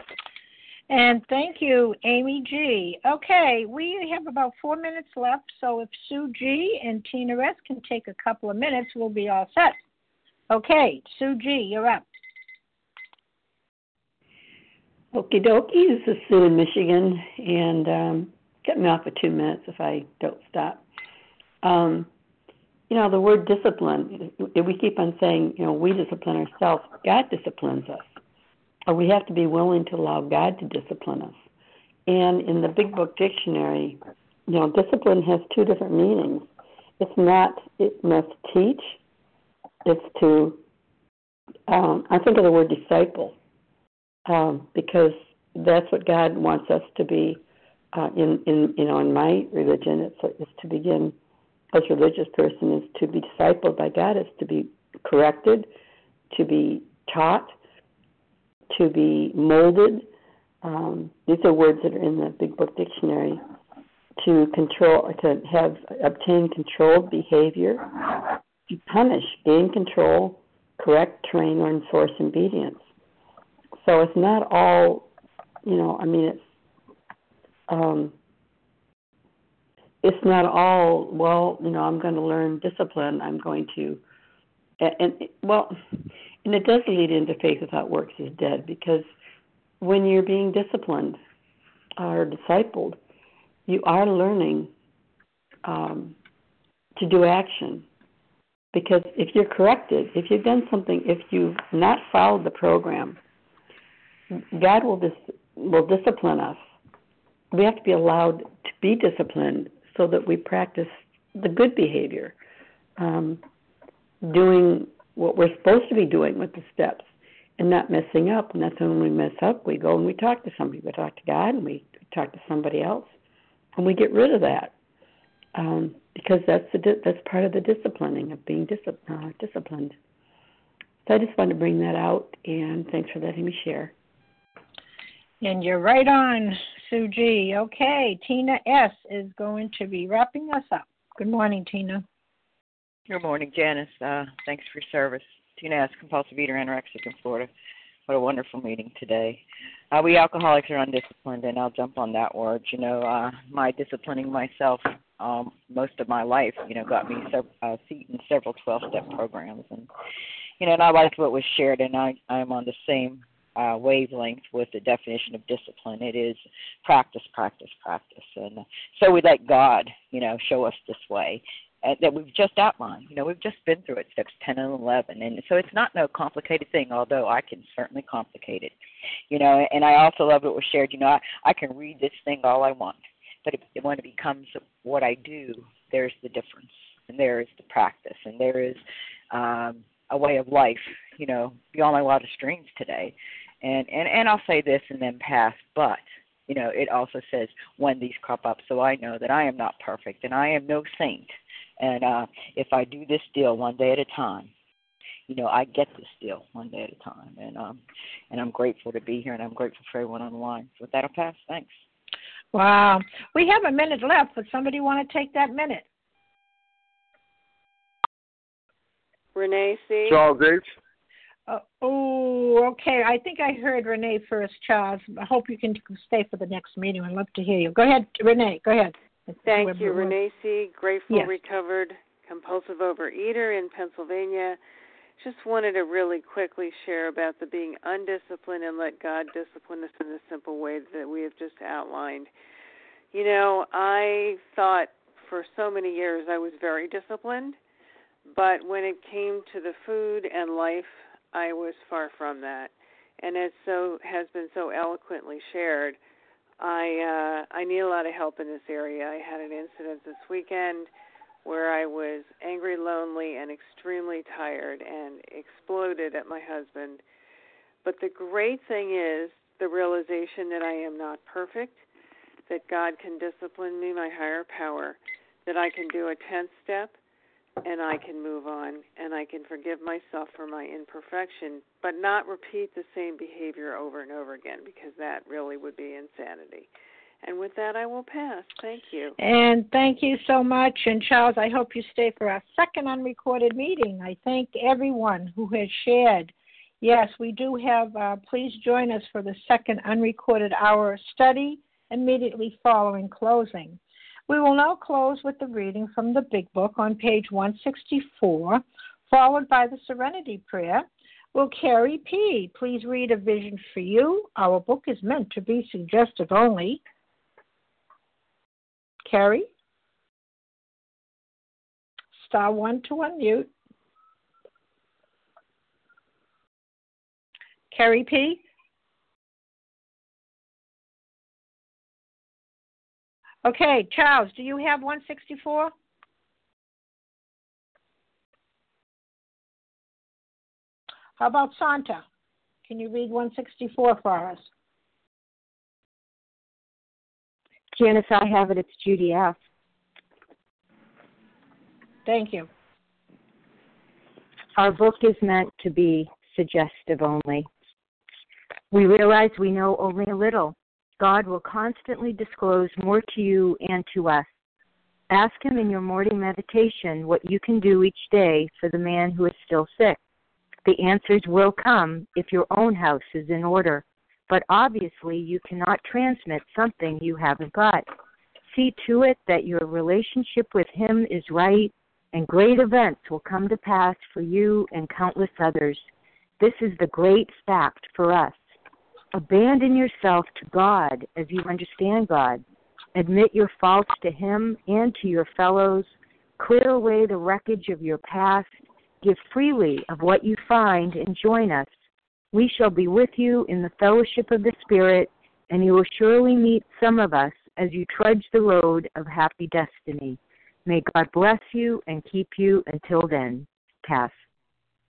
And thank you, Amy G. Okay, we have about 4 minutes left, so if Sue G. and Tina S. can take a couple of minutes, we'll be all set. Okay, Sue G., you're up. Okie dokie, this is Sue in Michigan, and cut me off for 2 minutes if I don't stop. The word discipline, we keep on saying, we discipline ourselves. God disciplines us. Or we have to be willing to allow God to discipline us. And in the Big Book Dictionary, discipline has 2 different meanings. It's not, it must teach. It's to, I think of the word disciple, because that's what God wants us to be. In my religion, it's to begin. As a religious person, is to be discipled by God, is to be corrected, to be taught, to be molded. These are words that are in the Big Book Dictionary. To control, to obtain controlled behavior, to punish, gain control, correct, train, or enforce obedience. So it's not all, it's not all, I'm going to learn discipline, I'm going to, and it does lead into faith without works is dead, because when you're being disciplined or discipled, you are learning to do action. Because if you're corrected, if you've done something, if you've not followed the program, God will discipline us. We have to be allowed to be disciplined so that we practice the good behavior, doing what we're supposed to be doing with the steps and not messing up. And that's when we mess up, we go and we talk to somebody. We talk to God and we talk to somebody else, and we get rid of that because that's part of the disciplining of being disciplined. So I just wanted to bring that out, and thanks for letting me share. And you're right on, Sue G. Okay, Tina S. is going to be wrapping us up. Good morning, Tina. Good morning, Janice. Thanks for your service. Tina S., compulsive eater, anorexic in Florida. What a wonderful meeting today. We alcoholics are undisciplined, and I'll jump on that word. My disciplining myself most of my life, got me a seat in several 12-step programs. And I liked what was shared, and I'm on the same wavelength with the definition of discipline. It is practice, practice, practice. And so we let God, show us this way that we've just outlined. We've just been through it, steps 10 and 11. And so it's not no complicated thing, although I can certainly complicate it. And I also love what was shared. I can read this thing all I want, but when it becomes what I do, there's the difference. And there is the practice. and there is a way of life, beyond my wildest dreams today. And I'll say this and then pass, but, it also says when these crop up, so I know that I am not perfect and I am no saint. And if I do this deal one day at a time, I get this deal one day at a time. And I'm grateful to be here, and I'm grateful for everyone on the line. So with that, I'll pass. Thanks. Wow. We have a minute left. Would somebody want to take that minute? Renee C. Charles H. Okay. I think I heard Renee first, Charles. I hope you can stay for the next meeting. I'd love to hear you. Go ahead, Renee. Go ahead. Thank you, Renee C. Grateful, yes. recovered, compulsive overeater in Pennsylvania. Just wanted to really quickly share about the being undisciplined and let God discipline us in the simple way that we have just outlined. I thought for so many years I was very disciplined, but when it came to the food and life, I was far from that. And as has been so eloquently shared, I need a lot of help in this area. I had an incident this weekend where I was angry, lonely, and extremely tired and exploded at my husband. But the great thing is the realization that I am not perfect, that God can discipline me, my higher power, that I can do a 10th step, and I can move on, and I can forgive myself for my imperfection, but not repeat the same behavior over and over again, because that really would be insanity. And with that, I will pass. Thank you. And thank you so much. And Charles, I hope you stay for our second unrecorded meeting. I thank everyone who has shared. Yes, we do have, please join us for the second unrecorded hour study immediately following closing. We will now close with the reading from the Big Book on page 164, followed by the Serenity Prayer. Will Carrie P. please read A Vision for You? Our book is meant to be suggestive only. Carrie? *1 to unmute. Carrie P.? Okay, Charles, do you have 164? How about Santa? Can you read 164 for us? Janice, I have it. It's Judy F. Thank you. Our book is meant to be suggestive only. We realize we know only a little. God will constantly disclose more to you and to us. Ask Him in your morning meditation what you can do each day for the man who is still sick. The answers will come if your own house is in order. But obviously you cannot transmit something you haven't got. See to it that your relationship with Him is right, and great events will come to pass for you and countless others. This is the great fact for us. Abandon yourself to God as you understand God. Admit your faults to Him and to your fellows. Clear away the wreckage of your past. Give freely of what you find and join us. We shall be with you in the fellowship of the Spirit, and you will surely meet some of us as you trudge the road of happy destiny. May God bless you and keep you until then. Pass.